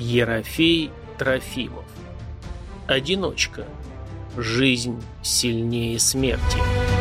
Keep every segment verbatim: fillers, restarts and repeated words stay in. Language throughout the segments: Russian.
Ерофей Трофимов. Одиночка. Жизнь сильнее смерти.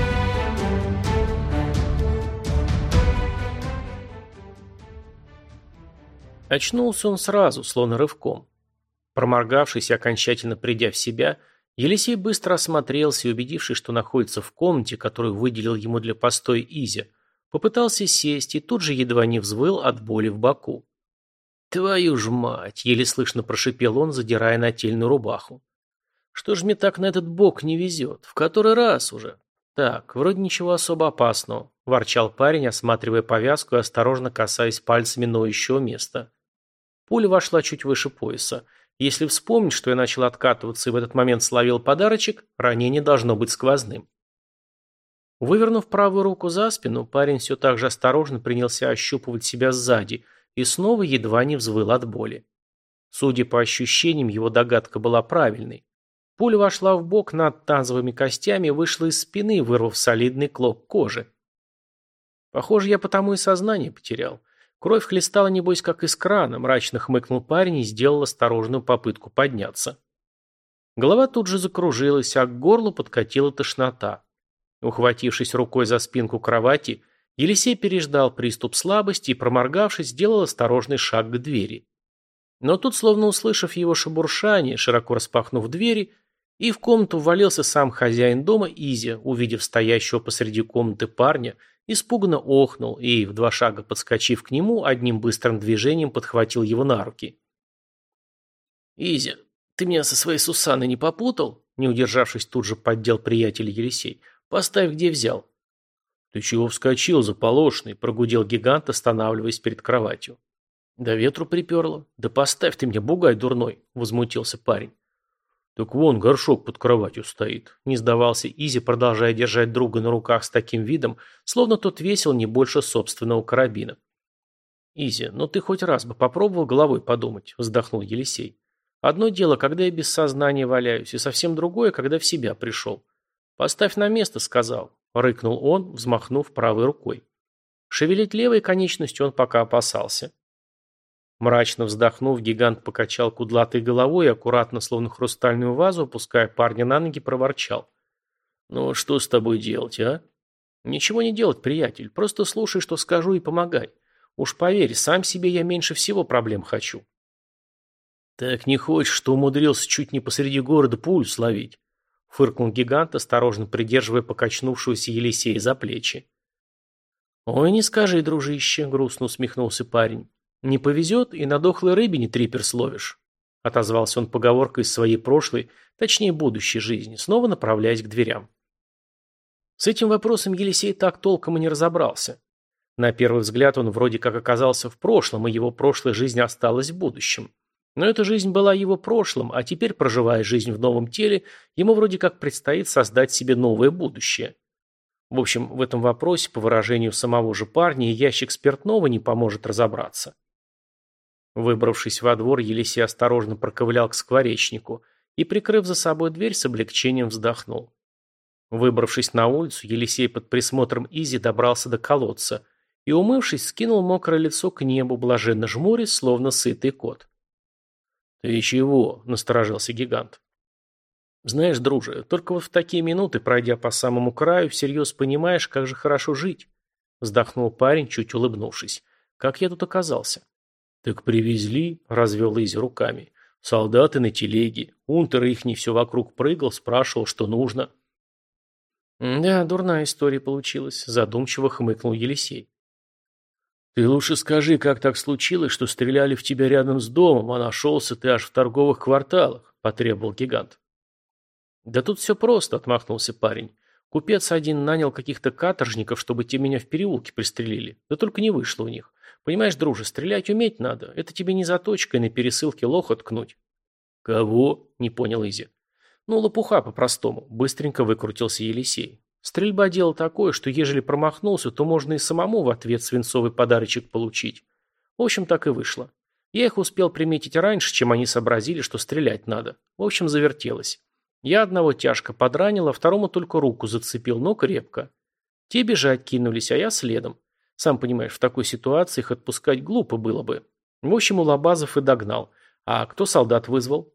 Очнулся он сразу, словно рывком. Проморгавшись и окончательно придя в себя, Елисей быстро осмотрелся и, убедившись, что находится в комнате, которую выделил ему для постоя Изя, попытался сесть и тут же едва не взвыл от боли в боку. «Твою ж мать!» — еле слышно прошипел он, задирая нательную рубаху. «Что ж мне так на этот бок не везет? В который раз уже?» «Так, вроде ничего особо опасного», — ворчал парень, осматривая повязку и осторожно касаясь пальцами ноющего места. Пуля вошла чуть выше пояса. Если вспомнить, что я начал откатываться и в этот момент словил подарочек, ранение должно быть сквозным. Вывернув правую руку за спину, парень все так же осторожно принялся ощупывать себя сзади и снова едва не взвыл от боли. Судя по ощущениям, его догадка была правильной. Пуля вошла в бок над тазовыми костями и вышла из спины, вырвав солидный клок кожи. Похоже, я потому и сознание потерял. Кровь хлестала, небось, как из крана, мрачно хмыкнул парень и сделал осторожную попытку подняться. Голова тут же закружилась, а к горлу подкатила тошнота. Ухватившись рукой за спинку кровати, Елисей переждал приступ слабости и, проморгавшись, сделал осторожный шаг к двери. Но тут, словно услышав его шебуршание, широко распахнув двери, и в комнату ввалился сам хозяин дома Изя, увидев стоящего посреди комнаты парня, испуганно охнул и, в два шага подскочив к нему, одним быстрым движением подхватил его на руки. «Изя, ты меня со своей Сусанной не попутал?» Не удержавшись, тут же поддел приятель Елисей. «Поставь, где взял». «Ты чего вскочил, заполошный?» – прогудел гигант, останавливаясь перед кроватью. «Да ветру приперло. Да поставь ты мне, бугай дурной!» – возмутился парень. «Так вон горшок под кроватью стоит», – не сдавался Изи, продолжая держать друга на руках с таким видом, словно тот весил не больше собственного карабина. «Изи, ну ты хоть раз бы попробовал головой подумать», – вздохнул Елисей. «Одно дело, когда я без сознания валяюсь, и совсем другое, когда в себя пришел. Поставь на место», – сказал. Рыкнул он, взмахнув правой рукой. Шевелить левой конечностью он пока опасался. Мрачно вздохнув, гигант покачал кудлатой головой и аккуратно, словно хрустальную вазу, опуская парня на ноги, проворчал. «Ну, что с тобой делать, а?» «Ничего не делать, приятель. Просто слушай, что скажу, и помогай. Уж поверь, сам себе я меньше всего проблем хочу». «Так не хочешь, что умудрился чуть не посреди города пулю словить?» Фыркнул гигант, осторожно придерживая покачнувшегося Елисея за плечи. «Ой, не скажи, дружище», — грустно усмехнулся парень. «Не повезет, и на дохлой рыбе не трипер словишь», — отозвался он поговоркой из своей прошлой, точнее будущей жизни, снова направляясь к дверям. С этим вопросом Елисей так толком и не разобрался. На первый взгляд он вроде как оказался в прошлом, и его прошлая жизнь осталась в будущем. Но эта жизнь была его прошлым, а теперь, проживая жизнь в новом теле, ему вроде как предстоит создать себе новое будущее. В общем, в этом вопросе, по выражению самого же парня, и ящик спиртного не поможет разобраться. Выбравшись во двор, Елисей осторожно проковылял к скворечнику и, прикрыв за собой дверь, с облегчением вздохнул. Выбравшись на улицу, Елисей под присмотром Изи добрался до колодца и, умывшись, скинул мокрое лицо к небу, блаженно жмурясь, словно сытый кот. «Ты чего?» – насторожился гигант. «Знаешь, друже, только вот в такие минуты, пройдя по самому краю, всерьез понимаешь, как же хорошо жить», – вздохнул парень, чуть улыбнувшись. «Как я тут оказался?» «Так привезли», – развел Изи руками. «Солдаты на телеге. Унтер ихний все вокруг прыгал, спрашивал, что нужно». «Да, дурная история получилась», – задумчиво хмыкнул Елисей. «Ты лучше скажи, как так случилось, что стреляли в тебя рядом с домом, а нашелся ты аж в торговых кварталах», – потребовал гигант. «Да тут все просто», – отмахнулся парень. «Купец один нанял каких-то каторжников, чтобы те меня в переулке пристрелили. Да только не вышло у них. Понимаешь, друже, стрелять уметь надо. Это тебе не заточкой на пересылке лоха ткнуть». «Кого?» – не понял Изи. «Ну, лопуха по-простому», – быстренько выкрутился Елисей. «Стрельба – дело такое, что ежели промахнулся, то можно и самому в ответ свинцовый подарочек получить. В общем, так и вышло. Я их успел приметить раньше, чем они сообразили, что стрелять надо. В общем, завертелось. Я одного тяжко подранил, а второму только руку зацепил, но крепко. Те бежать кинулись, а я следом. Сам понимаешь, в такой ситуации их отпускать глупо было бы. В общем, Улабазов и догнал. А кто солдат вызвал?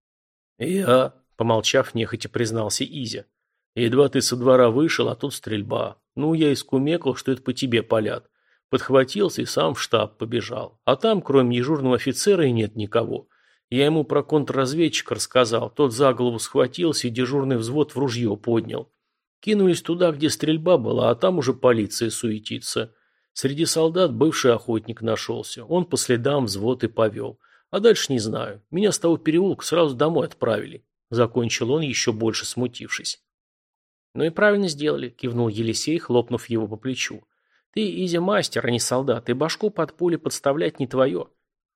Я, помолчав, нехотя признался Изя. Едва ты со двора вышел, а тут стрельба. Ну, я искумекал, что это по тебе палят. Подхватился и сам в штаб побежал. А там, кроме дежурного офицера, и нет никого. Я ему про контрразведчика рассказал. Тот за голову схватился и дежурный взвод в ружье поднял. Кинулись туда, где стрельба была, а там уже полиция суетится. Среди солдат бывший охотник нашелся. Он по следам взвод и повел. А дальше не знаю. Меня с того переулка сразу домой отправили. Закончил он, еще больше смутившись. Ну и правильно сделали, кивнул Елисей, хлопнув его по плечу. Ты, Изя, мастер, а не солдат, и башку под пули подставлять не твое.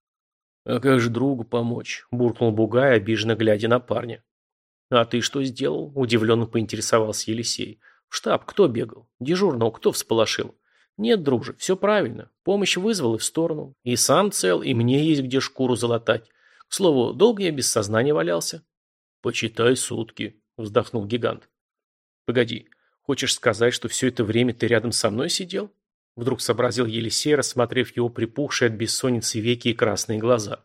А как же другу помочь? Буркнул Бугай, обиженно глядя на парня. А ты что сделал? Удивленно поинтересовался Елисей. В штаб кто бегал? Дежурного кто всполошил? Нет, друже, все правильно. Помощь вызвал и в сторону. И сам цел, и мне есть где шкуру залатать. К слову, долго я без сознания валялся? Почитай сутки, вздохнул гигант. Погоди, хочешь сказать, что все это время ты рядом со мной сидел? Вдруг сообразил Елисей, рассмотрев его припухшие от бессонницы веки и красные глаза.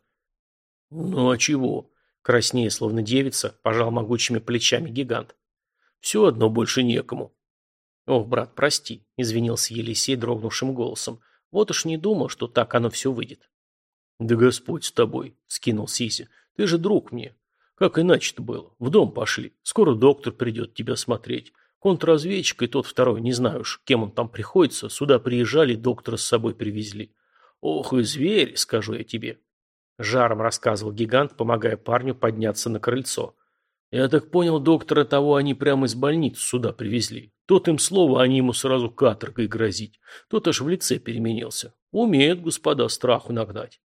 Ну а чего? Краснее, словно девица, пожал могучими плечами гигант. Все одно больше некому. Ох, брат, прости, извинился Елисей дрогнувшим голосом. Вот уж не думал, что так оно все выйдет. Да Господь с тобой, скинул Сися. Ты же друг мне. Как иначе-то было? В дом пошли. Скоро доктор придет тебя смотреть. Контрразведчик и тот второй, не знаю уж, кем он там приходится, сюда приезжали, доктора с собой привезли. Ох и зверь, скажу я тебе. Жаром рассказывал гигант, помогая парню подняться на крыльцо. Я так понял, доктора того они прямо из больницы сюда привезли. Тот им слово, они ему сразу каторгой грозить. Тот аж в лице переменился. Умеют, господа, страху нагнать.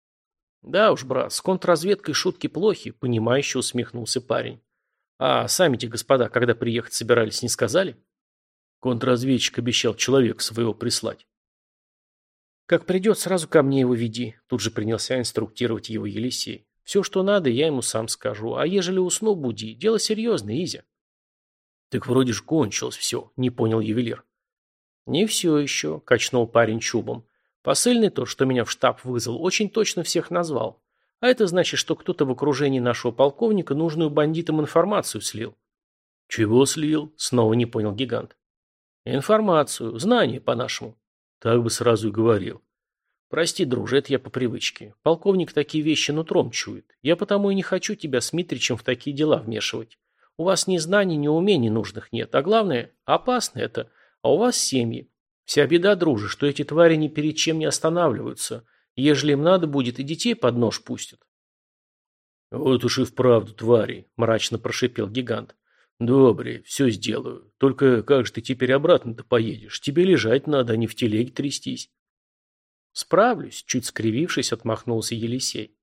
Да уж, брат, с контрразведкой шутки плохи, понимающе усмехнулся парень. А сами-те, господа, когда приехать собирались, не сказали? Контрразведчик обещал человека своего прислать. Как придет, сразу ко мне его веди, тут же принялся инструктировать его Елисей. Все, что надо, я ему сам скажу, а ежели усну, буди, дело серьезное, Изя. Так вроде ж кончилось все, не понял ювелир. Не все еще, качнул парень чубом. Посыльный тот, что меня в штаб вызвал, очень точно всех назвал. А это значит, что кто-то в окружении нашего полковника нужную бандитам информацию слил. Чего слил? Снова не понял гигант. Информацию, знание по-нашему. Так бы сразу и говорил. Прости, друже, это я по привычке. Полковник такие вещи нутром чует. Я потому и не хочу тебя с Митричем в такие дела вмешивать. У вас ни знаний, ни умений нужных нет. А главное, опасно это. А у вас семьи. Вся беда, друже, что эти твари ни перед чем не останавливаются. Ежели им надо будет, и детей под нож пустят. Вот уж и вправду твари, мрачно прошипел гигант. Добре, все сделаю. Только как же ты теперь обратно-то поедешь? Тебе лежать надо, а не в телеге трястись. Справлюсь, чуть скривившись, отмахнулся Елисей.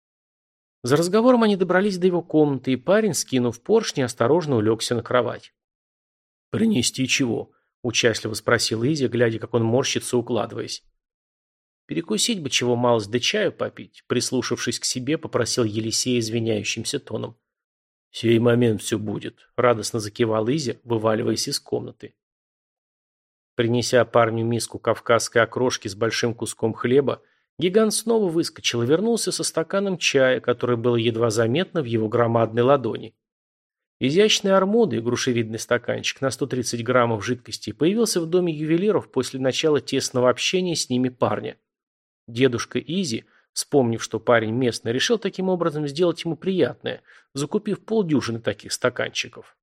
За разговором они добрались до его комнаты, и парень, скинув поршни, осторожно улегся на кровать. «Принести чего?» – участливо спросил Изя, глядя, как он морщится, укладываясь. «Перекусить бы чего малость, да чаю попить», – прислушавшись к себе, попросил Елисей извиняющимся тоном. «В сей момент все будет», – радостно закивал Изя, вываливаясь из комнаты. Принеся парню миску кавказской окрошки с большим куском хлеба, гигант снова выскочил и вернулся со стаканом чая, который было едва заметно в его громадной ладони. Изящный армуда и грушевидный стаканчик на сто тридцать граммов жидкости появился в доме ювелиров после начала тесного общения с ними парня. Дедушка Изи, вспомнив, что парень местный, решил таким образом сделать ему приятное, закупив полдюжины таких стаканчиков.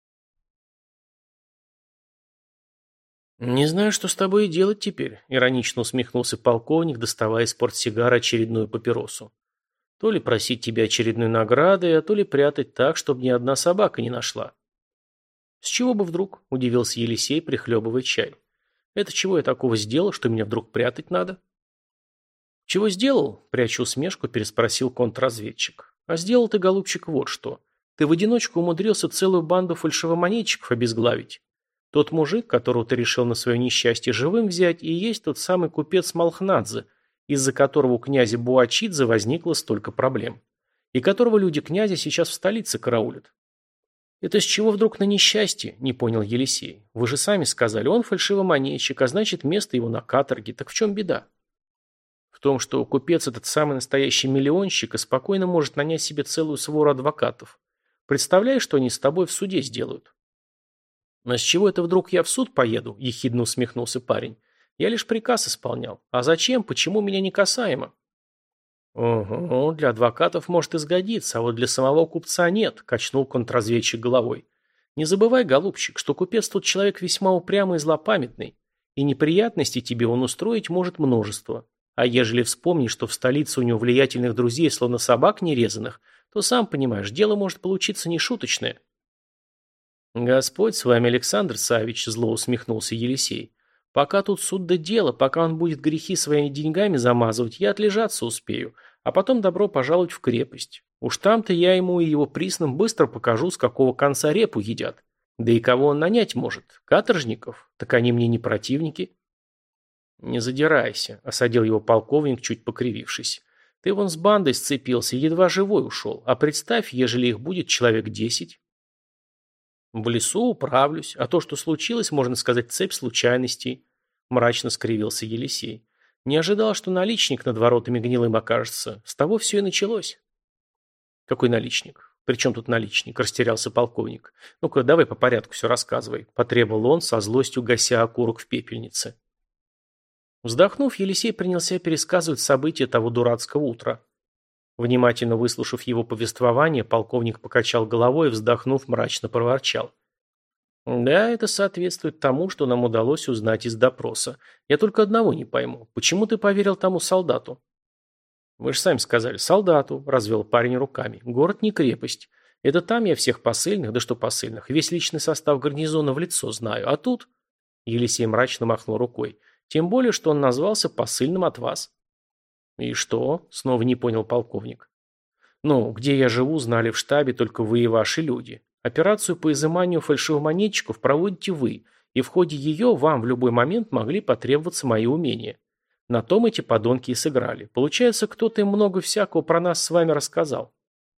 «Не знаю, что с тобой делать теперь», — иронично усмехнулся полковник, доставая из портсигара очередную папиросу. «То ли просить тебя очередной награды, а то ли прятать так, чтобы ни одна собака не нашла». «С чего бы вдруг?» — удивился Елисей, прихлебывая чай. «Это чего я такого сделал, что меня вдруг прятать надо?» «Чего сделал?» — пряча усмешку, переспросил контрразведчик. «А сделал ты, голубчик, вот что. Ты в одиночку умудрился целую банду фальшивомонетчиков обезглавить. Тот мужик, которого ты решил на свое несчастье живым взять, и есть тот самый купец Малхнадзе, из-за которого у князя Буачидзе возникло столько проблем, и которого люди князя сейчас в столице караулят». «Это с чего вдруг на несчастье?» – не понял Елисей. «Вы же сами сказали, он фальшивомонетчик, а значит, место его на каторге. Так в чем беда?» «В том, что купец этот самый настоящий миллионщик и спокойно может нанять себе целую свору адвокатов. Представляешь, что они с тобой в суде сделают? Но с чего это вдруг я в суд поеду? Ехидно усмехнулся парень. Я лишь приказ исполнял. А зачем? Почему меня не касаемо? Угу, для адвокатов может и сгодиться, а вот для самого купца нет, качнул контрразведчик головой. Не забывай, голубчик, что купец тут человек весьма упрямый и злопамятный, и неприятностей тебе он устроить может множество. А ежели вспомнишь, что в столице у него влиятельных друзей словно собак нерезанных, то сам понимаешь, дело может получиться нешуточное. Господь с вами, Александр Савич, зло усмехнулся Елисей. Пока тут суд да дело, пока он будет грехи своими деньгами замазывать, я отлежаться успею, а потом добро пожаловать в крепость. Уж там-то я ему и его приснам быстро покажу, с какого конца репу едят. Да и кого он нанять может? Каторжников? Так они мне не противники. Не задирайся, осадил его полковник, чуть покривившись. Ты вон с бандой сцепился, едва живой ушел, а представь, ежели их будет человек десять. В лесу управлюсь, а то, что случилось, можно сказать, цепь случайностей, мрачно скривился Елисей. Не ожидал, что наличник над воротами гнилым окажется. С того все и началось. Какой наличник? При чем тут наличник? Растерялся полковник. Ну-ка, давай по порядку все рассказывай, потребовал он, со злостью гася окурок в пепельнице. Вздохнув, Елисей принялся пересказывать события того дурацкого утра. Внимательно выслушав его повествование, полковник покачал головой и, вздохнув, мрачно проворчал. Да, это соответствует тому, что нам удалось узнать из допроса. Я только одного не пойму. Почему ты поверил тому солдату? Вы же сами сказали, солдату, развел парень руками. Город не крепость. Это там я всех посыльных, да что посыльных, весь личный состав гарнизона в лицо знаю. А тут... Елисей мрачно махнул рукой. Тем более, что он назвался посыльным от вас. «И что?» – снова не понял полковник. «Ну, где я живу, знали в штабе только вы и ваши люди. Операцию по изыманию фальшивомонетчиков проводите вы, и в ходе ее вам в любой момент могли потребоваться мои умения. На том эти подонки и сыграли. Получается, кто-то им много всякого про нас с вами рассказал».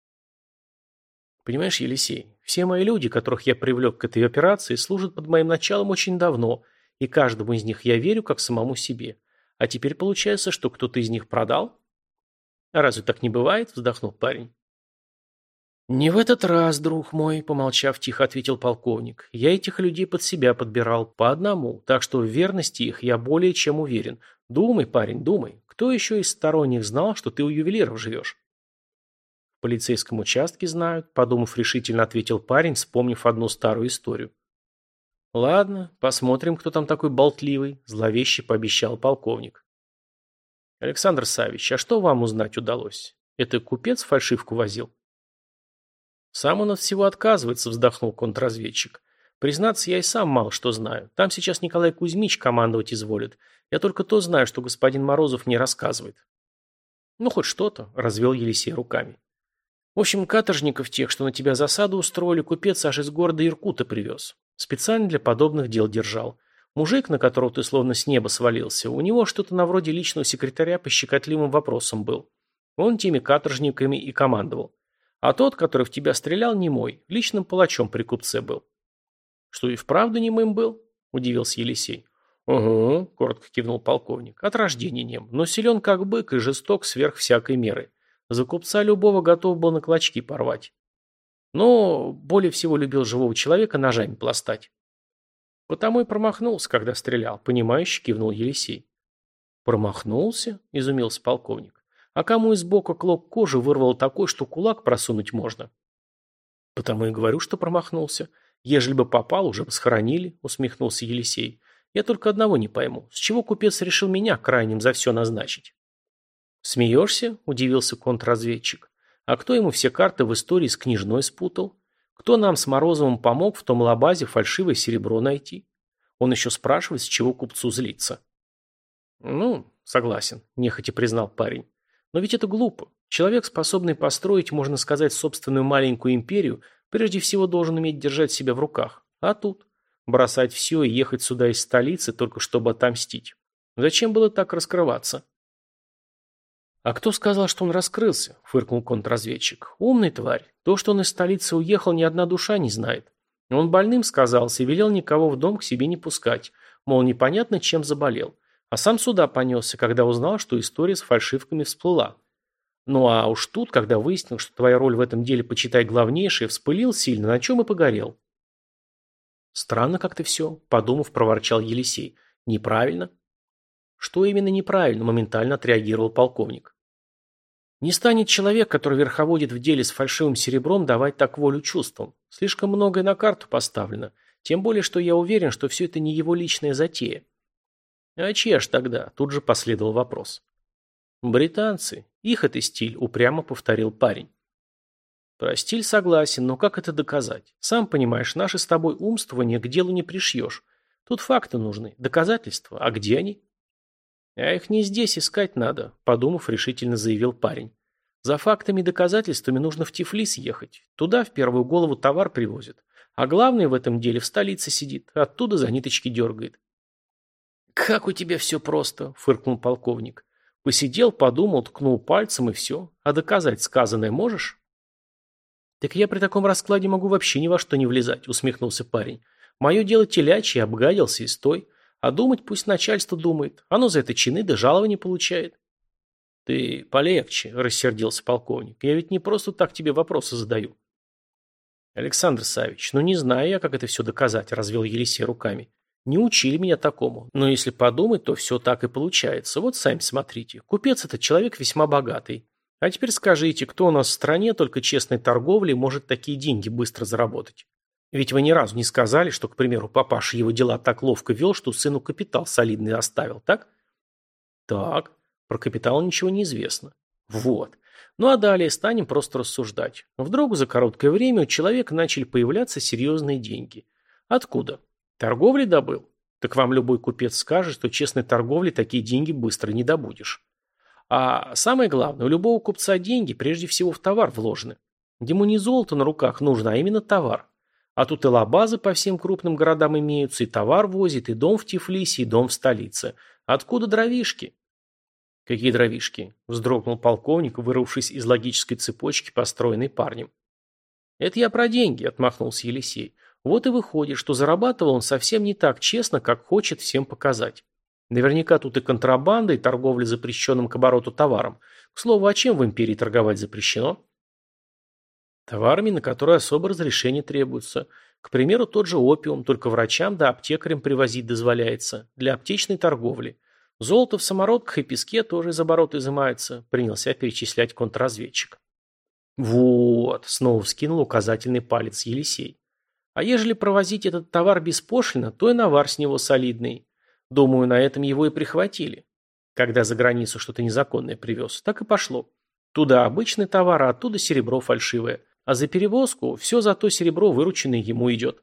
«Понимаешь, Елисей, все мои люди, которых я привлек к этой операции, служат под моим началом очень давно, и каждому из них я верю как самому себе. А теперь получается, что кто-то из них продал? А разве так не бывает? Вздохнул парень. Не в этот раз, друг мой, помолчав, тихо ответил полковник. Я этих людей под себя подбирал по одному, так что в верности их я более чем уверен. Думай, парень, думай. Кто еще из сторонних знал, что ты у ювелиров живешь? В полицейском участке знают, подумав решительно, ответил парень, вспомнив одну старую историю. «Ладно, посмотрим, кто там такой болтливый», – зловеще пообещал полковник. «Александр Савич, а что вам узнать удалось? Это купец фальшивку возил?» «Сам он от всего отказывается», – вздохнул контрразведчик. «Признаться, я и сам мало что знаю. Там сейчас Николай Кузьмич командовать изволит. Я только то знаю, что господин Морозов мне рассказывает». «Ну, хоть что-то», – развел Елисей руками. «В общем, каторжников тех, что на тебя засаду устроили, купец аж из города Иркута привез. Специально для подобных дел держал. Мужик, на которого ты словно с неба свалился, у него что-то на вроде личного секретаря по щекотливым вопросам был. Он теми каторжниками и командовал. А тот, который в тебя стрелял, не мой, личным палачом при купце был». «Что, и вправду немым был?» – удивился Елисей. «Угу», – коротко кивнул полковник. «От рождения нем, но силен как бык и жесток сверх всякой меры. За купца любого готов был на клочки порвать. Но более всего любил живого человека ножами пластать». «Потому и промахнулся, когда стрелял», – понимающе кивнул Елисей. «Промахнулся?» – изумился полковник. «А кому из бока клок кожи вырвало такой, что кулак просунуть можно?» «Потому и говорю, что промахнулся. Ежели бы попал, уже бы схоронили», – усмехнулся Елисей. «Я только одного не пойму. С чего купец решил меня крайним за все назначить?» «Смеешься?» – удивился контрразведчик. «А кто ему все карты в истории с княжной спутал? Кто нам с Морозовым помог в том лабазе фальшивое серебро найти? Он еще спрашивает, с чего купцу злиться». «Ну, согласен», – нехотя признал парень. «Но ведь это глупо. Человек, способный построить, можно сказать, собственную маленькую империю, прежде всего должен уметь держать себя в руках. А тут бросать все и ехать сюда из столицы, только чтобы отомстить. Зачем было так раскрываться?» «А кто сказал, что он раскрылся?» – фыркнул контрразведчик. «Умный тварь. То, что он из столицы уехал, ни одна душа не знает. Он больным сказался и велел никого в дом к себе не пускать. Мол, непонятно, чем заболел. А сам сюда понесся, когда узнал, что история с фальшивками всплыла. Ну а уж тут, когда выяснил, что твоя роль в этом деле, почитай, главнейшая, вспылил сильно, на чем и погорел. Странно как-то все, подумав, проворчал Елисей. Неправильно. Что именно неправильно, моментально отреагировал полковник. Не станет человек, который верховодит в деле с фальшивым серебром, давать так волю чувствам. Слишком многое на карту поставлено. Тем более, что я уверен, что все это не его личная затея. А чья ж тогда? Тут же последовал вопрос. Британцы. Их это стиль, упрямо повторил парень. Про стиль согласен, но как это доказать? Сам понимаешь, наши с тобой умствования к делу не пришьешь. Тут факты нужны, доказательства. А где они? А их не здесь искать надо, подумав, решительно заявил парень. За фактами и доказательствами нужно в Тифлис ехать. Туда в первую голову товар привозят. А главный в этом деле в столице сидит, оттуда за ниточки дергает. «Как у тебя все просто», — фыркнул полковник. Посидел, подумал, ткнул пальцем и все. А доказать сказанное можешь? Так я при таком раскладе могу вообще ни во что не влезать, усмехнулся парень. Мое дело телячье, обгадился и стой. А думать пусть начальство думает. Оно за это чины да жалования получает. Ты полегче, рассердился полковник. Я ведь не просто так тебе вопросы задаю. Александр Савич, ну не знаю я, как это все доказать, развел Елисей руками. Не учили меня такому. Но если подумать, то все так и получается. Вот сами смотрите. Купец этот человек весьма богатый. А теперь скажите, кто у нас в стране только честной торговлей может такие деньги быстро заработать? Ведь вы ни разу не сказали, что, к примеру, папаша его дела так ловко вел, что сыну капитал солидный оставил, так? Так, про капитал ничего не известно. Вот. Ну а далее станем просто рассуждать. Вдруг за короткое время у человека начали появляться серьезные деньги. Откуда? Торговли добыл? Так вам любой купец скажет, что честной торговли такие деньги быстро не добудешь. А самое главное, у любого купца деньги прежде всего в товар вложены. Ему не золото на руках нужно, а именно товар. А тут и лабазы по всем крупным городам имеются, и товар возит, и дом в Тифлисе, и дом в столице. Откуда дровишки? Какие дровишки? Вздрогнул полковник, вырвавшись из логической цепочки, построенной парнем. Это я про деньги, отмахнулся Елисей. Вот и выходит, что зарабатывал он совсем не так честно, как хочет всем показать. Наверняка тут и контрабанда, и торговля запрещенным к обороту товаром. К слову, а чем в империи торговать запрещено? Товарами, на которые особо разрешение требуется. К примеру, тот же опиум, только врачам да аптекарям привозить дозволяется. Для аптечной торговли. Золото в самородках и песке тоже из оборота изымается, принялся перечислять контрразведчик. Вот, снова вскинул указательный палец Елисей. А ежели провозить этот товар беспошлино, то и навар с него солидный. Думаю, на этом его и прихватили. Когда за границу что-то незаконное привез, так и пошло. Туда обычный товар, а оттуда серебро фальшивое. А за перевозку все за то серебро, вырученное, ему идет.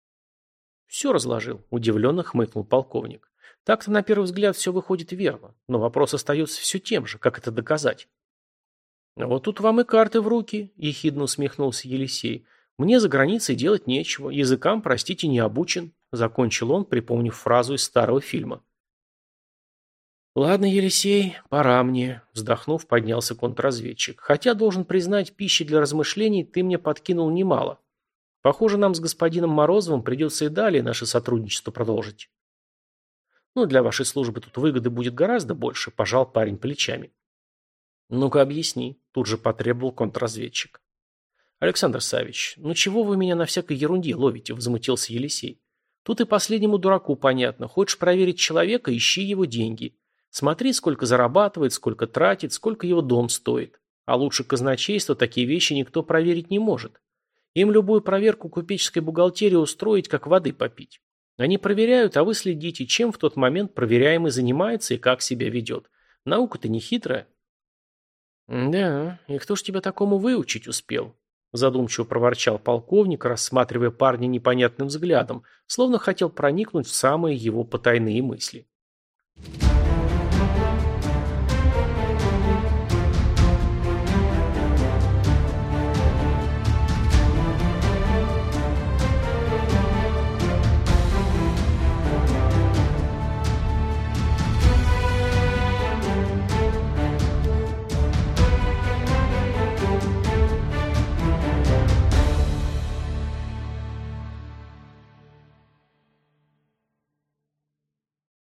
Все разложил, удивленно хмыкнул полковник. Так-то на первый взгляд все выходит верно, но вопрос остается все тем же, как это доказать. Вот тут вам и карты в руки, ехидно усмехнулся Елисей. Мне за границей делать нечего, языкам, простите, не обучен, закончил он, припомнив фразу из старого фильма. «Ладно, Елисей, пора мне», – вздохнув, поднялся контрразведчик. «Хотя, должен признать, пищи для размышлений ты мне подкинул немало. Похоже, нам с господином Морозовым придется и далее наше сотрудничество продолжить». «Ну, для вашей службы тут выгоды будет гораздо больше», – пожал парень плечами. «Ну-ка, объясни», – тут же потребовал контрразведчик. «Александр Савич, ну чего вы меня на всякой ерунде ловите?» – возмутился Елисей. «Тут и последнему дураку понятно. Хочешь проверить человека – ищи его деньги. Смотри, сколько зарабатывает, сколько тратит, сколько его дом стоит. А лучше казначейство такие вещи никто проверить не может. Им любую проверку купеческой бухгалтерии устроить, как воды попить. Они проверяют, а вы следите, чем в тот момент проверяемый занимается и как себя ведет. Наука-то не хитрая». «Да, и кто ж тебя такому выучить успел?» Задумчиво проворчал полковник, рассматривая парня непонятным взглядом, словно хотел проникнуть в самые его потайные мысли.